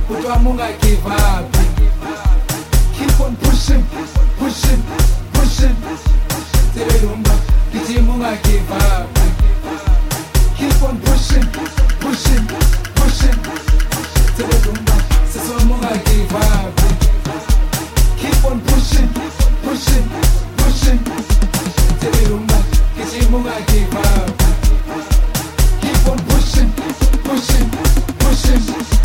kodwa mungagive up. Keep on pushing, pushing, pushing. Tererumba, kithi mungagive up. Keep on pushing, pushing, pushing. Tererumba, siswa mungagive up. Keep on pushing, pushing, pushing. Tererumba, kithi mungagive up. Keep on pushing, pushing, pushing.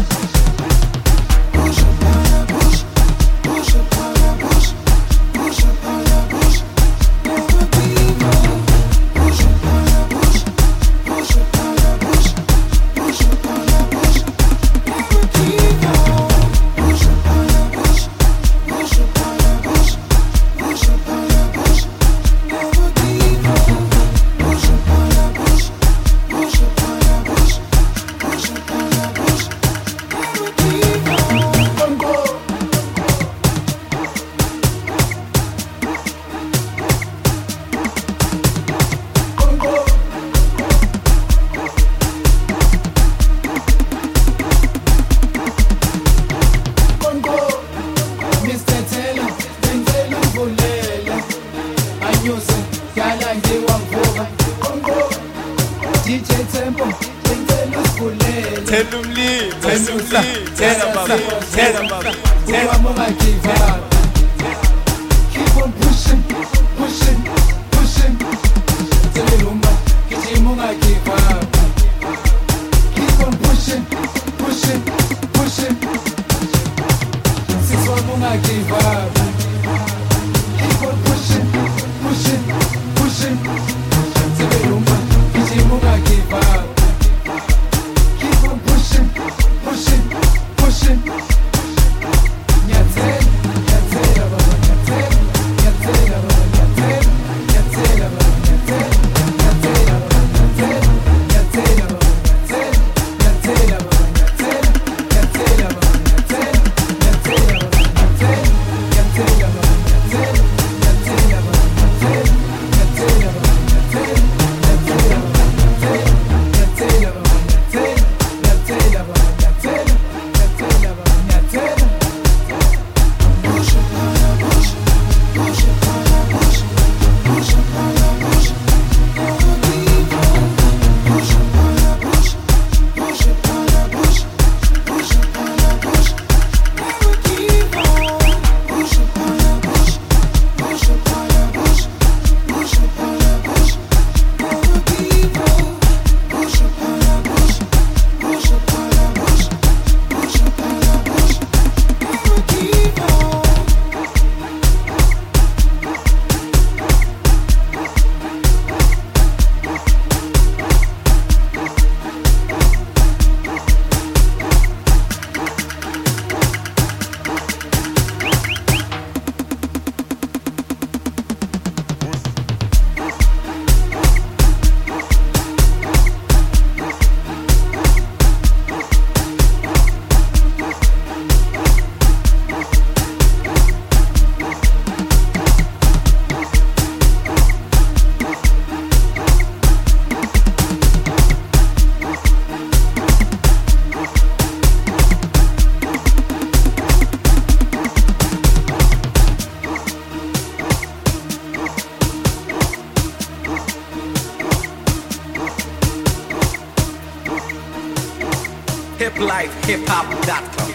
Keep on pushing, pushing, pushing. Tererumba, kithi mungagive up. Keep on pushing, pushing, pushing. Siswa mungagive up. Keep on pushing, pushing, pushing. Tererumba, kithi mungagive up. Keep on pushing, pushing, pushing. Nyathela, nyathela baba, nyathela, nyathela baba, nyathela, nyathela baba, nyathela, nyathela baba, nyathela, nyathela baba, nyathela, nyathela baba, nyathela, nyathela baba, nyathela, nyathela baba, nyathela, nyathela baba, nyathela, nyathela baba, nyathela, nyathela baba, nyathela, nyathela baba, nyathela, nyathela baba, nyathela, nyathela baba, nyathela, nyathela baba, nyathela. hiplifehiphop.com